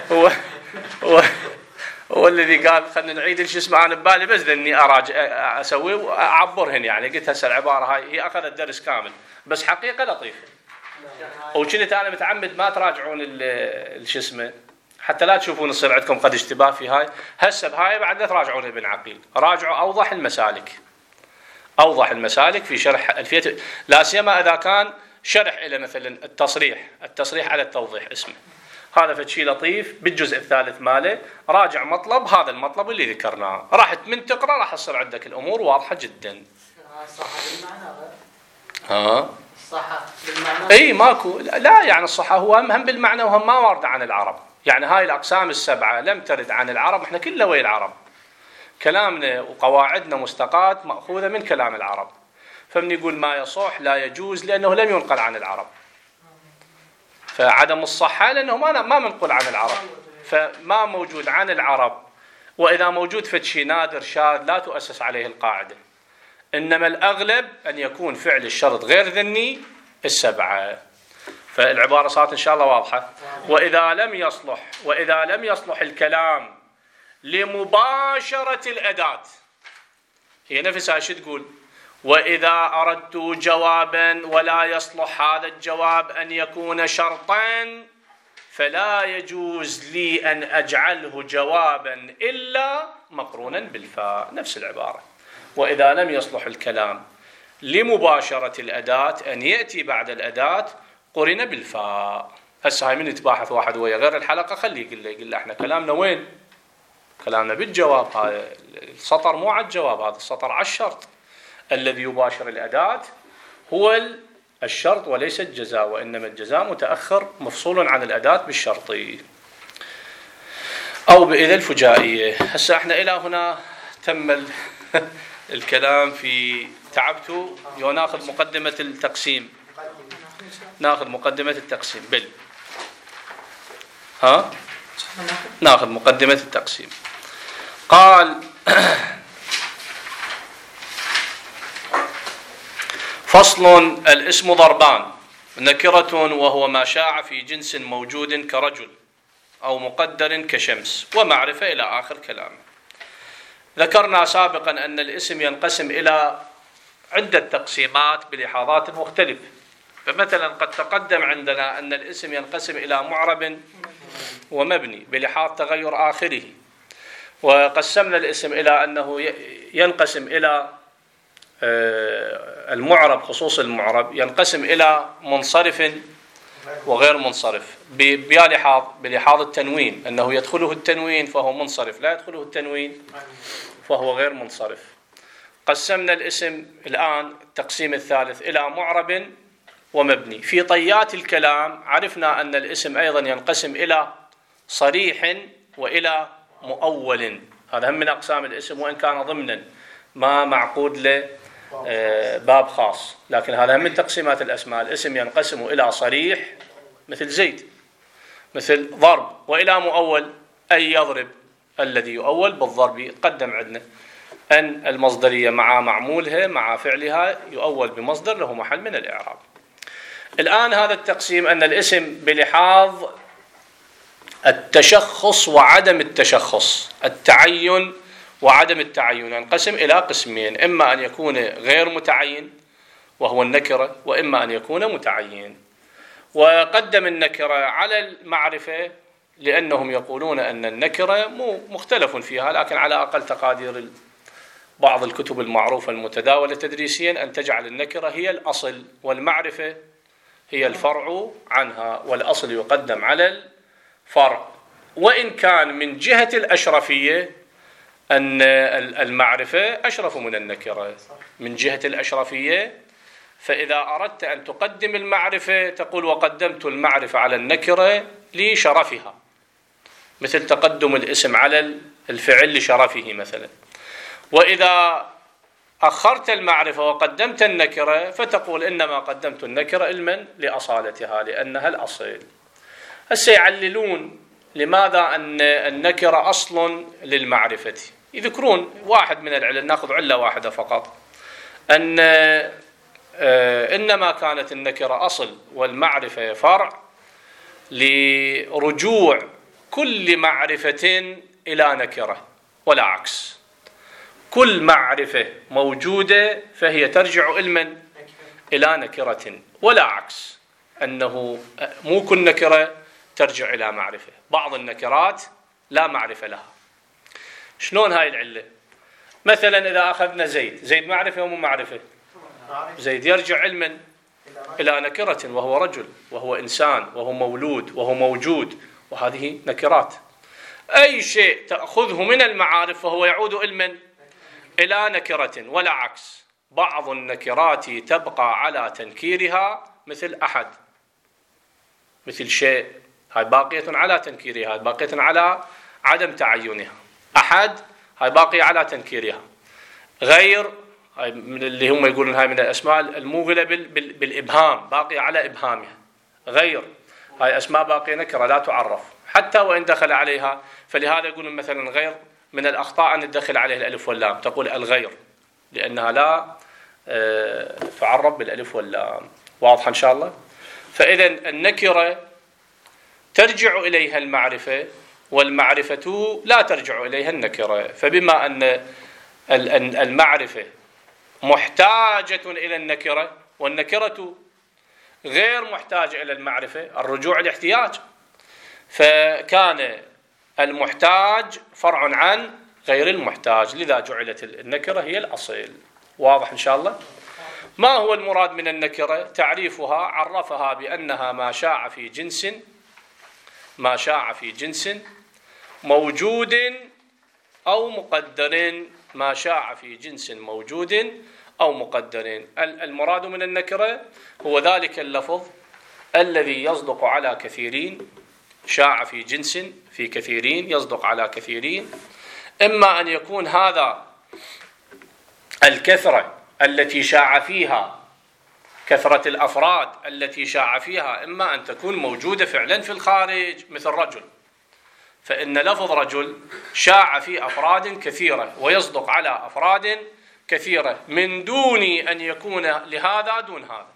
[SPEAKER 1] هو الذي قال خلنا نعيد شو اسمه. أنا ببالي بس ذني أراجع أسوي وأعبرهن يعني. قلت هسه العبارة هاي هي أخذت درس كامل بس حقيقة لطيفة. وكنت أنا متعمد ما تراجعون شو اسمه حتى لا تشوفون يصير عندكم قد اشتباه في هاي. هسه بهاي بعد لا تراجعون ابن عقيل، راجعوا أوضح المسالك. أوضح المسالك في شرح ألفية، لا سيما إذا كان شرح إلى مثلا التصريح على التوضيح اسمه. هذا فشي لطيف بالجزء الثالث ماله. راجع مطلب هذا المطلب اللي ذكرناه. راح من تقرأ راح تصير عندك الأمور واضحة جدا.
[SPEAKER 4] صح بالمعنى غير؟
[SPEAKER 1] ها؟
[SPEAKER 4] صح بالمعنى؟
[SPEAKER 1] اي ماكو. لا يعني الصحة هو هم بالمعنى وهم ما ورد عن العرب. يعني هاي الأقسام السبعة لم ترد عن العرب. احنا كلنا ويا العرب. كلامنا وقواعدنا مستقاة مأخوذة من كلام العرب. فمن يقول ما يصح لا يجوز لأنه لم ينقل عن العرب. فعدم الصحة لأنه ما منقل عن العرب. فما موجود عن العرب. وإذا موجود فشي نادر شاذ لا تؤسس عليه القاعدة. إنما الأغلب أن يكون فعل الشرط غير ذني السبعة. فالعبارة صارت إن شاء الله واضحة. وإذا لم يصلح الكلام لمباشرة الأداة. هي نفسها شو تقول؟ وإذا أردت جوابا ولا يصلح هذا الجواب أن يكون شرطا فلا يجوز لي أن أجعله جوابا إلا مقرونا بالفاء. نفس العبارة. وإذا لم يصلح الكلام لمباشرة الأداة أن يأتي بعد الأداة قرن بالفاء. هسه هاي من يتباحث واحد ويا غير الحلقة خليه يقول له احنا كلامنا وين؟ كلامنا بالجواب. هذا السطر مو على الجواب، هذا السطر على الشرط. الذي يباشر الأداة هو الشرط وليس الجزاء، وإنما الجزاء متأخر مفصول عن الأداة بالشرطي أو بإذا الفجائية. هسه احنا إلى هنا تم الكلام في تعبتوا ناخذ مقدمة التقسيم. ناخذ مقدمة التقسيم ناخذ مقدمة التقسيم. قال فصل الاسم ضربان. نكرة وهو ما شاع في جنس موجود كرجل أو مقدر كشمس، ومعرفة إلى آخر كلامه. ذكرنا سابقا أن الاسم ينقسم إلى عدة تقسيمات بلحاظات مختلفة. فمثلا قد تقدم عندنا أن الاسم ينقسم إلى معرب ومبني بلحاظ تغير آخره، وقسمنا الاسم إلى أنه ينقسم إلى المعرب، خصوص المعرب ينقسم إلى منصرف وغير منصرف بلحاظ التنوين، أنه يدخله التنوين فهو منصرف، لا يدخله التنوين فهو غير منصرف. قسمنا الاسم الآن التقسيم الثالث إلى معرب ومبني. في طيات الكلام عرفنا أن الاسم أيضا ينقسم إلى صريح وإلى مؤول. هذا هم من أقسام الاسم، وإن كان ضمنا ما معقود له باب خاص، لكن هذا هم من تقسيمات الأسماء. الاسم ينقسم إلى صريح مثل زيد، مثل ضرب، وإلى مؤول أي يضرب، الذي يؤول بالضرب. يتقدم عندنا أن المصدرية مع معمولها مع فعلها يؤول بمصدر له محل من الإعراب. الآن هذا التقسيم أن الاسم بلحاظ التشخص وعدم التشخص، التعين وعدم التعين، ينقسم إلى قسمين: إما أن يكون غير متعين وهو النكرة، وإما أن يكون متعين. وقدم النكرة على المعرفة لأنهم يقولون أن النكرة مختلف فيها، لكن على أقل تقادير بعض الكتب المعروفة المتداولة تدريسيا أن تجعل النكرة هي الأصل والمعرفة هي الفرع عنها، والأصل يقدم على الفرع. وإن كان من جهة الأشرفية أن المعرفة أشرف من النكرة من جهة الأشرفية، فإذا أردت أن تقدم المعرفة تقول وقدمت المعرفة على النكرة لشرفها، مثل تقدم الاسم على الفعل لشرفه مثلا. وإذا أخرت المعرفة وقدمت النكرة فتقول إنما قدمت النكرة علما لأصالتها لأنها الأصل. هسه يعللون لماذا أن النكرة أصل للمعرفة. يذكرون واحد من العلل، نأخذ علة واحدة فقط، أن إنما كانت النكرة أصل والمعرفة فرع لرجوع كل معرفة إلى نكرة، ولا عكس. كل معرفة موجودة فهي ترجع علما إلى نكرة، ولا عكس، أنه مو كل نكرة ترجع إلى معرفة. بعض النكرات لا معرفة لها. شلون هاي العلة؟ مثلا إذا أخذنا زيد معرفة ومو معرفة؟ زيد يرجع علما إلى نكرة، وهو رجل وهو إنسان وهو مولود وهو موجود، وهذه نكرات. أي شيء تأخذه من المعارف فهو يعود علما إلى نكرة، ولا عكس. بعض النكرات تبقى على تنكيرها، مثل أحد، مثل شيء، هاي باقية على تنكيرها، باقية على عدم تعينها. أحد هاي باقية على تنكيرها. غير هاي من اللي هم يقولون هاي من الأسماء الموغلة بالإبهام، باقية على إبهامها. غير هاي أسماء باقية نكرة لا تعرف حتى وإن دخل عليها. فلهذا يقولون مثلا غير من الأخطاء أن تدخل عليه الألف واللام، تقول الغير لأنها لا تعرف بالألف واللام. واضح إن شاء الله؟ فإذا النكرة ترجع إليها المعرفة، والمعرفة لا ترجع إليها النكرة. فبما أن المعرفة محتاجة إلى النكرة والنكرة غير محتاجة إلى المعرفة، الرجوع الاحتياج، فكان المحتاج فرع عن غير المحتاج، لذا جعلت النكرة هي الأصل. واضح إن شاء الله؟ ما هو المراد من النكرة؟ تعريفها عرفها بأنها ما شاع في جنس موجود أو مقدر. ما شاع في جنس موجود أو مقدر. المراد من النكرة هو ذلك اللفظ الذي يصدق على كثيرين. شاع في جنس في كثيرين، يصدق على كثيرين. إما أن يكون هذا الكثرة التي شاع فيها، كثرة الأفراد التي شاع فيها، إما أن تكون موجودة فعلا في الخارج، مثل رجل، فإن لفظ رجل شاع في أفراد كثيرة ويصدق على أفراد كثيرة من دون أن يكون لهذا دون هذا.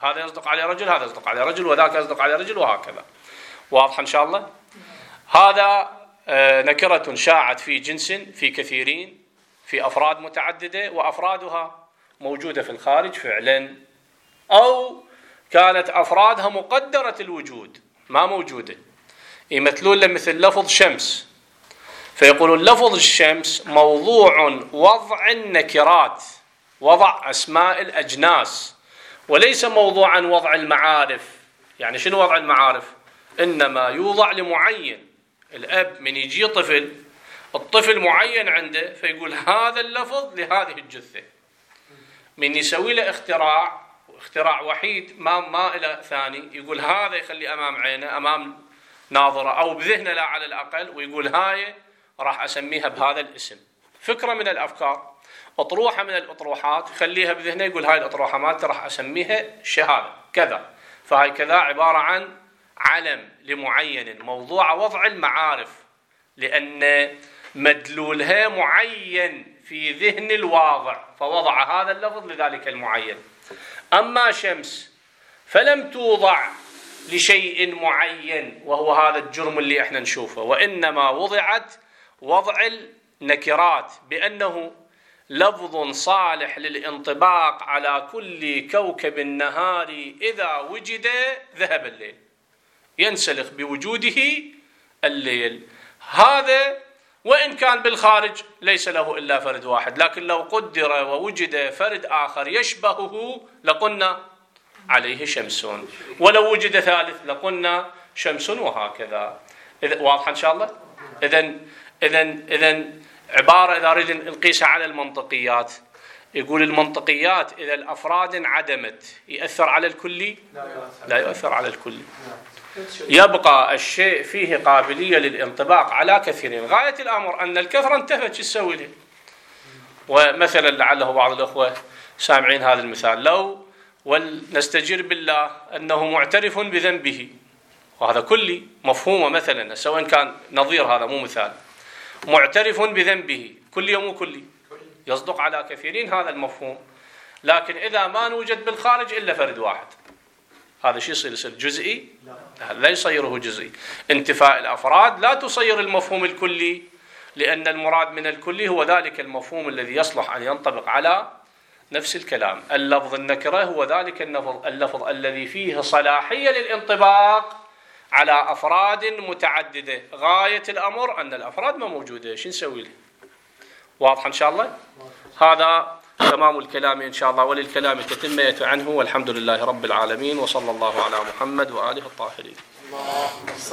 [SPEAKER 1] هذا يصدق عليه رجل، هذا يصدق عليه رجل، وذاك يصدق عليه رجل، وهكذا. واضح إن شاء الله؟ هذا نكرة شاعت في جنس، في كثيرين، في أفراد متعددة، وأفرادها موجودة في الخارج فعلا، أو كانت أفرادها مقدرة الوجود ما موجودة. يمثلون مثل لفظ شمس، فيقولون لفظ الشمس موضوع وضع النكرات، وضع أسماء الأجناس، وليس موضوعا وضع المعارف. يعني شنو وضع المعارف؟ إنما يوضع لمعين. الأب من يجي الطفل معين عنده، فيقول هذا اللفظ لهذه الجثة. من يسوي له اختراع وحيد ما إلى ثاني، يقول هذا يخلي أمام عينه، أمام ناظرة، أو بذهنه لا على الأقل، ويقول هاي راح أسميها بهذا الاسم. فكرة من الأفكار، أطروحة من الأطروحات، يخليها بذهنه، يقول هاي الأطروحة مالتي راح أسميها شهادة كذا. فهاي كذا عبارة عن علم لمعين، موضوع وضع المعارف، لأن مدلولها معين في ذهن الواضع، فوضع هذا اللفظ لذلك المعين. أما شمس فلم توضع لشيء معين، وهو هذا الجرم اللي احنا نشوفه، وإنما وضعت وضع النكرات، بأنه لفظ صالح للانطباق على كل كوكب النهار إذا وجد ذهب الليل، ينسلخ بوجوده الليل. هذا وإن كان بالخارج ليس له إلا فرد واحد، لكن لو قدر ووجد فرد آخر يشبهه لقلنا عليه شمس، ولو وجد ثالث لقلنا شمس، وهكذا. واضح إن شاء الله؟ إذن عبارة إذا أريد نقيسها على المنطقيات، يقول المنطقيات إذا الأفراد انعدمت يؤثر على الكلي؟ لا يؤثر على الكلي، يبقى الشيء فيه قابلية للانطباق على كثيرين. غاية الأمر أن الكثرة انتفت، شو تسوي له؟ ومثلا لعله بعض الأخوة سامعين هذا المثال، لو ونستجير بالله أنه معترف بذنبه، وهذا كلي مفهومه، مثلا سواء كان نظير، هذا مو مثال، معترف بذنبه، كلي مو كلي، يصدق على كثيرين هذا المفهوم. لكن إذا ما نوجد بالخارج إلا فرد واحد، هذا شيء يصير جزئي؟ لا يصيره جزئي. انتفاء الأفراد لا تصير المفهوم الكلي، لأن المراد من الكلي هو ذلك المفهوم الذي يصلح أن ينطبق على نفس الكلام. اللفظ النكرة هو ذلك اللفظ الذي فيه صلاحية للانطباق على أفراد متعددة. غاية الأمر أن الأفراد ما موجودة، شو نسوي له؟ واضح إن شاء الله؟ هذا تمام الكلام إن شاء الله، وللكلام تتمة عنه، والحمد لله رب العالمين، وصلى الله على محمد وآله الطاهرين.